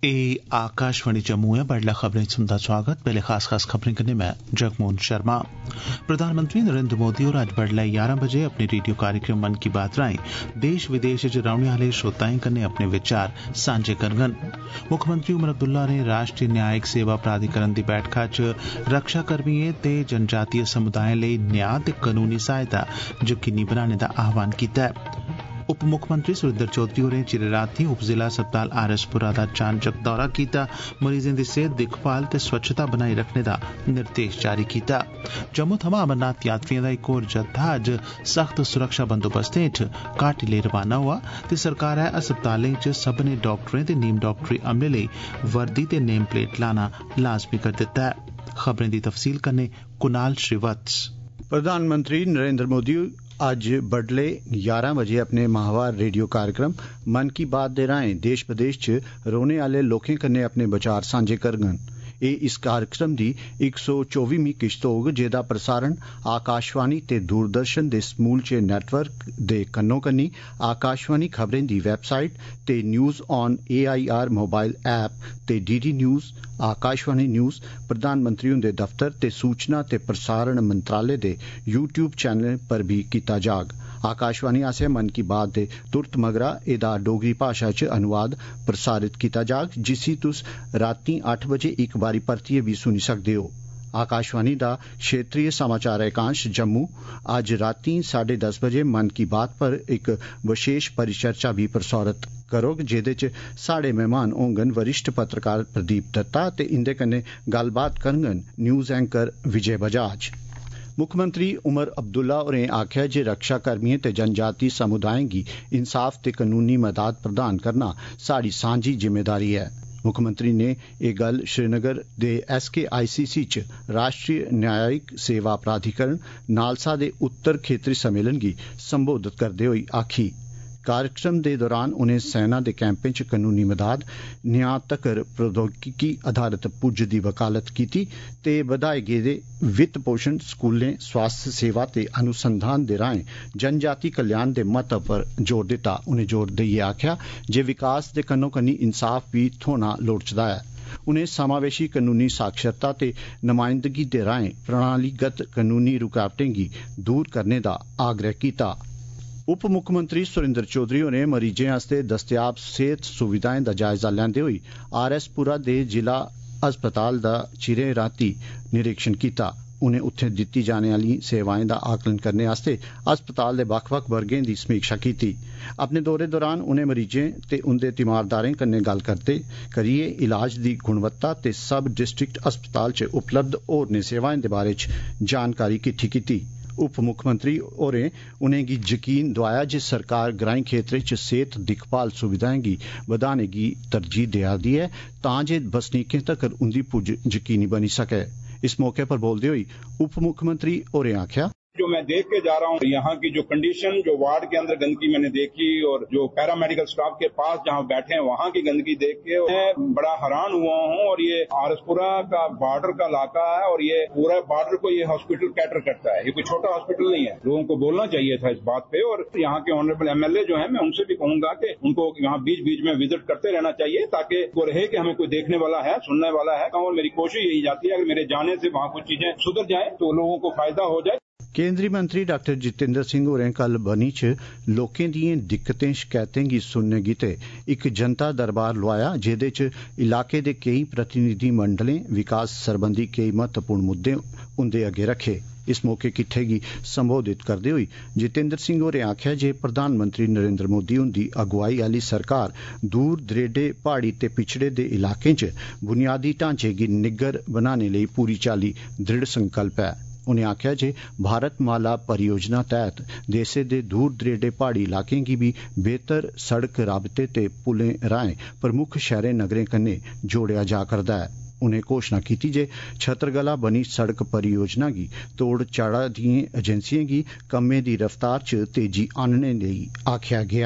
आकाशवाणी जम्मू है। बडलै खबरें सुनदा स्वागत। पहले खास खबरें कन्नै मैं जगमोहन शर्मा। प्रधानमंत्री नरेंद्र मोदी होर अज्ज बडलै 11 बजे अपने रेडियो कार्यक्रम मन की बात राएं देश विदेश च रौहने आले श्रोताएं कन्नै अपने विचार सांझे करङन। मुक्खमंत्री उमर अब्दुल्ला होरें राष्ट्रीय न्यायिक सेवा प्राधिकरण दी बैठका च रक्षा कर्मियें ते जनजातीय समुदायें लेई न्याय ते कनूनी सहायता यकीनी बनाने दा आह्वान कीता ऐ। उप मुक्खमंत्री सुरेंद्र चौधरी होरें चिरे रातीं उप जिला अस्पताल RS-पुरा दा चानचक्क दौरा कीता। मरीजें दी सेहत दिक्खभाल ते स्वच्छता बनाई रखने दा निर्देश जारी कीता। जम्मू थमां अमरनाथ यात्रियें दा इक होर जत्था अज्ज सख्त सुरक्षा बंदोबस्तें हेठ घाटी लेई रवाना होआ ते सरकारै अस्पतालें च सब्भनें डाक्टरें ते नीम डाक्टरी अमले लेई वर्दी ते नेम प्लेट लाना लाज़मी करी दित्ता ऐ। खबरें दी तफसील कन्नै कुनाल श्रीवत्स। प्रधानमंत्री नरेंद्र मोदी अज्ज बडले 11 बजे अपने माहवार रेडियो कार्यक्रम मन की बात दे राएं देश विदेश च रौहने आले लोकें कन्नै अपने विचार सांझे करङन। एह् इस कार्यक्रम दी 124वीं किश्त होग, जेदा प्रसारण आकाशवाणी ते दूरदर्शन दे समूलचे नेटवर्क दे कन्नो कन्नी आकाशवाणी खबरें दी वैबसाइट ते news on AIR mobile app ते DD न्यूज़, आकाशवाणी न्यूज़, प्रधानमंत्री हुंदे दफ्तर ते सूचना ते प्रसारण मंत्रालय दे YouTube चैनलें पर भी कीता जाग। आकाशवाणी आसेआ मन की बात दे तुरत मगरा एदा डोगरी भाषा च अनुवाद प्रसारित कीता जाग, जिसी तुस रातीं 8 बजे इक बारी परतियै भी सुनी सकदे हो। आकाशवाणी दा क्षेत्रीय समाचार एकांश जम्मू अज्ज रातीं 10:30 बजे मन की बात पर इक विशेष परिचर्चा भी प्रसारित करोग, जेदे च साढ़े मेहमान होंगन वरिष्ठ पत्रकार प्रदीप दत्ता ते इंदे कन्नै गल्लबात करङन न्यूज़ एंकर विजय बजाज। मुक्खमंत्री उमर अब्दुल्ला होरें आखेआ जे रक्षा कर्मियें ते जनजातीय समुदायें गी इंसाफ ते कनूनी मदाद प्रदान करना साढ़ी सांझी जिम्मेदारी ऐ। मुक्खमंत्री ने एह् गल्ल श्रीनगर दे SKICC च राष्ट्रीय न्यायिक सेवा प्राधिकरण नालसा दे उत्तर खेतरी सम्मेलन गी संबोधित करदे होई आखी। कार्यक्रम दे दौरान उनें सेना दे कैंपें च कनूनी मदाद, न्याय तक्कर प्रौद्योगिकी आधारित पुज्ज दी वकालत कीती ते बधाए गेदे वित्त पोषण, स्कूलें, स्वास्थ्य सेवा ते अनुसंधान दे राएं जनजाति कल्याण दे महत्व पर जोर दित्ता। उनें जोर देइयै आखेआ जे विकास दे कन्नो कन्नी इंसाफ भी थ्होना लोड़चदा ऐ। उनें समावेशी कनूनी साक्षरता ते नुमाइंदगी दे राएं प्रणालीगत कनूनी रुकावटें गी दूर करने दा आग्रह कीता। उप मुक्खमंत्री सुरेंद्र चौधरी होरें मरीजें आस्तै दस्तयाब सेहत सुविधाएं दा जायजा लैंदे होई RS-पुरा दे जिला अस्पताल दा चिरें रातीं निरीक्षण कीता। उनें उत्थें दित्ती जाने आह्ली सेवाएं दा आकलन करने आस्तै अस्पताल दे बक्ख-बक्ख वर्गें दी समीक्षा कीती। अपने दौरे दौरान उनें मरीजें ते उंदे तीमारदारें कन्नै गल्ल करियै इलाज दी गुणवत्ता ते सब डिस्ट्रिक्ट अस्पताल च उपलब्ध होरनें सेवाएं दे बारे च जानकारी किट्ठी कीती। उप मुक्खमंत्री होरें उनेंगी यकीन दोआया जे सरकार ग्राईं खेतरें च सेहत दिक्खभाल सुविधाएं गी बधाने गी तरजीह देआ'रदी ऐ तां जे बसनीकें तक्कर उंदी पुज्ज यकीनी बनी सकै। इस मौके पर बोलदे होई उप मुक्खमंत्री होरें आखेआ, जो मैं देख के जा रहा हूँ यहाँ की जो कंडीशन, जो वार्ड के अंदर गंदगी मैंने देखी और जो पैरामेडिकल स्टाफ के पास जहाँ बैठे हैं वहाँ की गंदगी देख के मैं बड़ा हैरान हुआ हूँ। और ये RS-पुरा का बॉर्डर का इलाका है और ये पूरा बॉर्डर को ये हॉस्पिटल कैटर करता है। ये कोई छोटा हॉस्पिटल नहीं है। लोगों को बोलना चाहिए था इस बात पे। और यहाँ के ऑनरेबल MLA जो है, मैं उनसे भी कहूंगा कि उनको यहाँ बीच बीच में विजिट करते रहना चाहिए ताकि वो रहे कि हमें कोई देखने वाला है, सुनने वाला है। और मेरी कोशिश यही जाती है अगर मेरे जाने से वहाँ कुछ चीजें सुधर जाए तो लोगों को फायदा हो जाए। केंद्रीय मंत्री डॉक्टर जितेंद्र सिंह होरें कल बनी च लोकें दिएं दिक्कतें शिकायतें गी सुनने गितै इक जनता दरबार लोआया, जेदे च इलाके दे केई प्रतिनिधि मंडलें विकास सरबंधी केई महत्वपूर्ण मुद्दे उंदे अग्गे रखे। इस मौके किट्ठे गी संबोधित करदे होई जितेंद्र सिंह होरें आखेआ जे प्रधानमंत्री नरेंद्र मोदी हुंदी अगुवाई आह्ली सरकार दूर दरेडे, प्हाड़ी ते पिछड़े दे इलाकें च बुनियादी ढांचे गी निग्गर बनाने लेई पूरी चाल्ली दृढ़ संकल्प ऐ। उनें आखेआ जे भारत माला परियोजना तैह्त देसै दे दूर दरेडे प्हाड़ी इलाकें गी भी बेहतर सड़क राबते ते पुलें राएं प्रमुख शैह्रें नगरें कन्नै जोड़ेआ जा करदा ऐ। उनें घोषणा कीती जे छतरगला बनी सड़क परियोजना गी तोड़ चाढ़ा दिएं एजेंसिएं गी कम्में दी रफ्तार च तेजी आह्नने लेई आखेआ गेआ ऐ।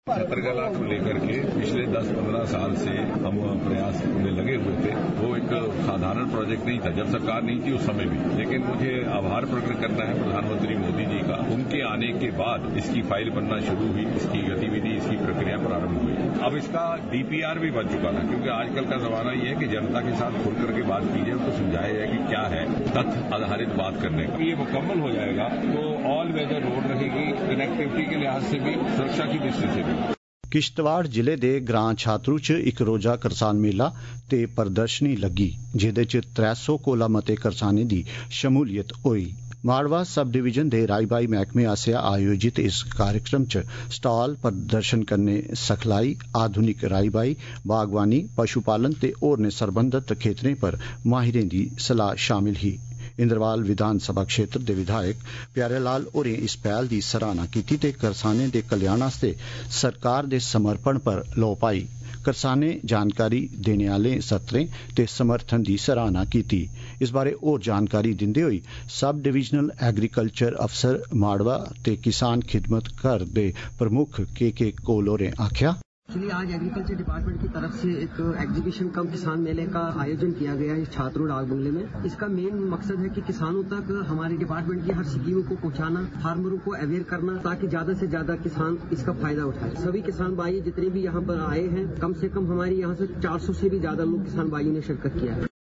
छतरकला को लेकर के पिछले 10-15 साल से हम प्रयास में लगे हुए थे। वो एक साधारण प्रोजेक्ट नहीं था, जब सरकार नहीं थी उस समय भी, लेकिन मुझे आभार प्रकट करना है प्रधानमंत्री मोदी जी का। उनके आने के बाद इसकी फाइल बनना शुरू हुई, इसकी गतिविधि, इसकी प्रक्रिया प्रारंभ हुई। अब इसका DPR भी बन चुका था, क्योंकि आजकल का जमाना ये है कि जनता के साथ खुल करके बात की जाए, तो समझाया जाए कि क्या है तथ्य आधारित बात करने का। ये मुकम्मल हो जाएगा तो ऑल वेदर रोड रहेगी, कनेक्टिविटी के लिहाज से भी, सुरक्षा की दृष्टि से भी। किश्तवाड़ जिले दे ग्रां छात्रू च इक रोजा करसान मेला ते प्रदर्शनी लगी, जेदे च 300 कोला मते करसानें दी शमूलियत होई। माड़वा सब डिवीजन दे राईबाई महकमे आसेआ आयोजित इस कार्यक्रम च स्टाल, प्रदर्शन करने सखलाई, आधुनिक राईबाई, बागवानी, पशुपालन ते होरनें सरबंधत खेतरें पर माहिरें दी सलाह शामिल ही। इंद्रवाल विधान सभा क्षेत्र दे विधायक प्यारे लाल होरें इस पहल दी सराहना कीती ते करसानें दे कल्याण आस्ते सरकार दे समर्पण पर लोऽ पाई। करसानें जानकारी देने आले सत्रें ते समर्थन दी सराहना कीती। इस बारे होर जानकारी दिंदे होई सब डिविजनल एग्रीकल्चर अफसर माड़वा ते किसान खिदमत घर दे प्रमुख के कोल होरें आख्या, एक्चुअली आज एग्रीकल्चर डिपार्टमेंट की तरफ से एक एग्जीबिशन कम किसान मेले का आयोजन किया गया है छात्रों डाक बंगले में। इसका मेन मकसद है कि किसानों तक हमारे डिपार्टमेंट की हर स्कीमों को पहुंचाना, फार्मरों को अवेयर करना, ताकि ज्यादा से ज्यादा किसान इसका फायदा उठाए। सभी किसान भाई जितने भी यहाँ पर आए हैं, कम से कम हमारे यहाँ से 400 से भी ज्यादा लोग किसान भाइयों ने शिरकत किया है।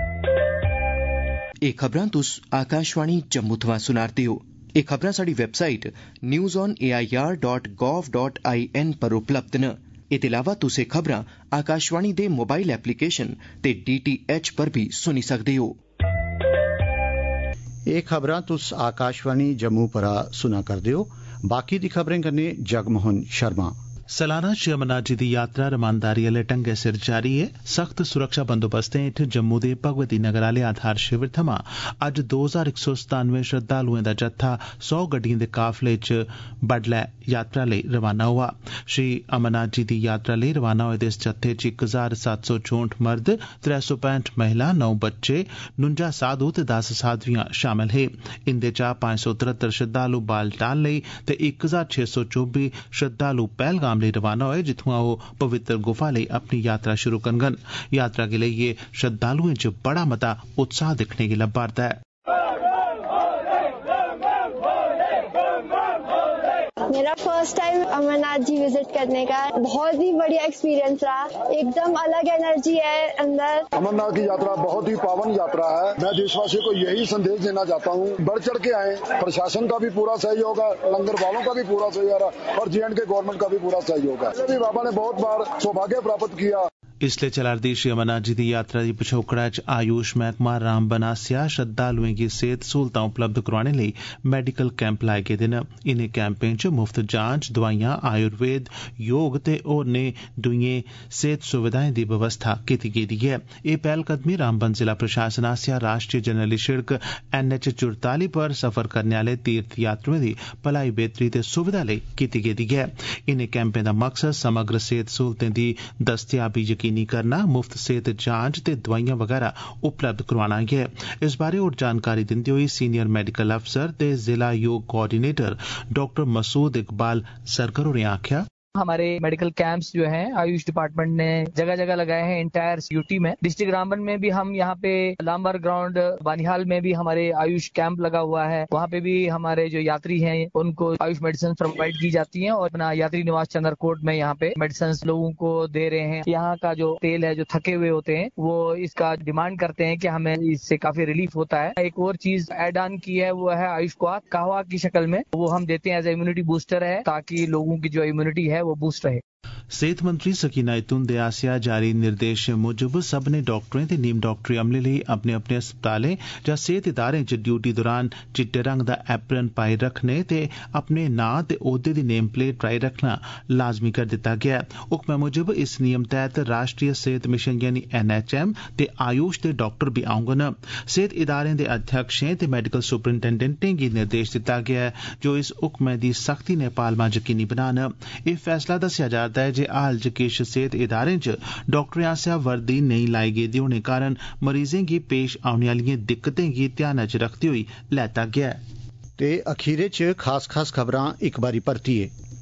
ਇਹ खबरां तुस आकाशवाणी जम्मू थमां सुनारदे हो। ਇਹ खबरां साडी वैबसाइट newsonair.gov.in पर उपलब्ध न। एह्दे अलावा तुस एह् खबरां आकाशवाणी दे मोबाइल एप्लीकेशन ते DTH पर भी सुनी सकदे हो। एह् खबरां तुस आकाशवाणी जम्मू परा सुना करदे हो। बाकी दी खबरें कन्नै जगमोहन शर्मा। सालाना श्री अमरनाथ जी दी यात्रा रमानदारी आले ढंगै सिर जारी है। सख्त सुरक्षा बंदोबस्तें हेठ जम्मू दे भगवती नगर आले आधार शिविर थमां अज्ज 2197 श्रद्धालुएं दा जत्था 100 गड्डिएं दे काफले च बडलै यात्रा लेई रवाना हुआ। श्री अमरनाथ जी दी यात्रा लेई रवाना होए दे इस जत्थे च 1764 मर्द, 365 महिला, 9 बच्चे, 49 साधु ते 10 साधवियां शामिल हे। इंदे चा 573 श्रद्धालु बालटाल लेई ते 1624 श्रद्धालु पहलगाम लेई रवाना होए, जित्थुआं ओह पवित्र गुफा लेई अपनी यात्रा शुरू करङन। यात्रा गी लेइयै श्रद्धालुएं च बड़ा मता उत्साह दिक्खने गी लब्भा'रदा ऐ। मेरा first time Amarnath ji visit करने का बहुत ही बढ़िया एक्सपीरियंस रहा। एकदम अलग एनर्जी है अंदर। अमरनाथ की यात्रा बहुत ही पावन यात्रा है। मैं देशवासियों को यही संदेश देना चाहता हूँ, बढ़ चढ़ के आए। प्रशासन का भी पूरा सहयोग है, लंगर वालों का भी पूरा सहयोग है और JNK गवर्नमेंट का भी पूरा सहयोग है। बाबा ने बहुत बार सौभाग्य प्राप्त किया। इसलै चला'रदी श्री अमरनाथ जी दी यात्रा दी पछोकड़ा च आयुष मैह्कमा रामबन आसेआ श्रद्धालुएं गी सेहत सहूलतां उपलब्ध करोआने लेई मेडिकल कैंप लाए गेदे न। इनें कैंपें च मुफ्त जांच, दवाइयां, आयुर्वेद, योग ते होरनें दुइएं सेहत सुविधाएं दी बवस्था कीती गेदी ऐ। एह् पैह्लकदमी रामबन जिला प्रशासन आसेआ राष्ट्रीय जरनैली शिड़क NH44 पर सफर करने आले तीर्थ यात्रुएं दी भलाई बेहतरी ते सुविधा लेई कीती गेदी ऐ। इनें कैंपें दा मकसद समग्र सेहत सहूलतें दी दस्तयाबी यकीनी करना, मुफ्त सेहत जांच ते दवाइयां वगैरा उपलब्ध करवाना है। इस बारे होर जानकारी दिंदे होई सीनियर मेडिकल अफसर ते जिला योग कोआर्डिनेटर डॉक्टर मसूद इकबाल सरगर होरें आख्या, हमारे मेडिकल कैंप्स जो हैं आयुष डिपार्टमेंट ने जगह जगह लगाए हैं इंटायर UT में। डिस्ट्रिक्ट रामबन में भी हम यहाँ पे लांबर ग्राउंड बानिहाल में भी हमारे आयुष कैंप लगा हुआ है। वहाँ पे भी हमारे जो यात्री हैं उनको आयुष मेडिसिन प्रोवाइड की जाती हैं और अपना यात्री निवास चंद्रकोट में यहाँ पे मेडिसिन लोगों को दे रहे हैं। यहाँ का जो तेल है, जो थके हुए होते हैं, वो इसका डिमांड करते हैं कि हमें इससे काफी रिलीफ होता है। एक और चीज एड ऑन की है, वो है आयुष कहवा की शक्ल में, वो हम देते हैं एज इम्यूनिटी बूस्टर है, ताकि लोगों की जो इम्यूनिटी है वो बूस्ट रहे। सेहत मंत्री सकीना इतुन दे आसेआ जारी निर्देश मुजब सब्भनें डाक्टरें ते नीम डाक्टरी अमले लेई अपने अपने अस्पतालें जां सेहत इदारें च ड्यूटी दौरान चिट्टे रंग दा एप्रन पाई रखने ते अपने नां ते ओह्दे दी नेम प्लेट पाई रखना लाजमी कर दित्ता गेआ ऐ। हुक्मै मुजब इस नियम तैह्त राष्ट्रीय सेहत मिशन यानी NHM ते आयुष दे डाक्टर भी औङन। सेहत इदारें दे अध्यक्षें ते मेडिकल सुपरिटेंडेंटें गी निर्देश दित्ता गेआ ऐ जो इस हुक्मै दी सख्ती नै पालमा यकीनी बनान। एह् फैसला दस्सेआ जा'रदा ऐ जे हाल च किश सेहत इदारें च डाक्टरें आसेआ वर्दी नेईं लाई गेदी होने कारण मरीजें गी पेश औने आलियें दिक्कतें गी ध्यानै च रखदे होई लैता गेआ। ते अखीरे च खास खबरां इक बारी परतियै।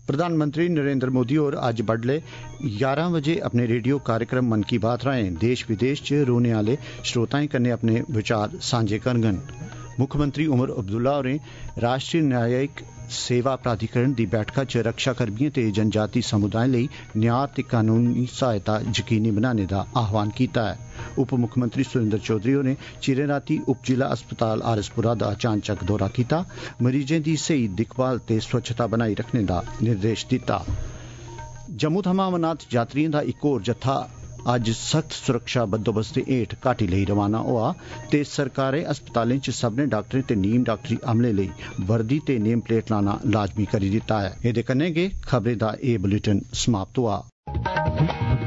प्रधानमंत्री नरेंद्र मोदी होर अज्ज बडलै 11 बजे अपने रेडियो कार्यक्रम मन की बात राएं देश विदेश च रौहने आले श्रोताएं कन्नै अपने विचार सांझे करङन। मुक्खमंत्री उमर अब्दुल्ला होरें राष्ट्रीय न्यायिक सेवा प्राधिकरण दी बैठका च रक्षा कर्मियें ते जनजाति समुदाय लेई न्याय ते कानूनी सहायता यकीनी बनाने दा आह्वान कीता है। उप मुक्खमंत्री सुरेंद्र चौधरी होरें चिरें राती उप जिला अस्पताल आरएसपुरा दा चानचक दौरा कीता, मरीजें दी सही दिक्खभाल ते स्वच्छता बनाई रखने दा निर्देश दिता। जम्मू थमां अमरनाथ यात्रियें दा इक होर जत्था अज्ज सख्त सुरक्षा बंदोबस्त दे हेठ घाटी लेई रवाना होआ ते सरकारी अस्पतालें च सब्भनें डाक्टरें ते नीम डाक्टरी अमले लेई वर्दी ते नेम प्लेट लाना लाजमी करी दिता है। एह्दे कन्नै गै खबरें दा एह् बुलेटिन समाप्त होआ।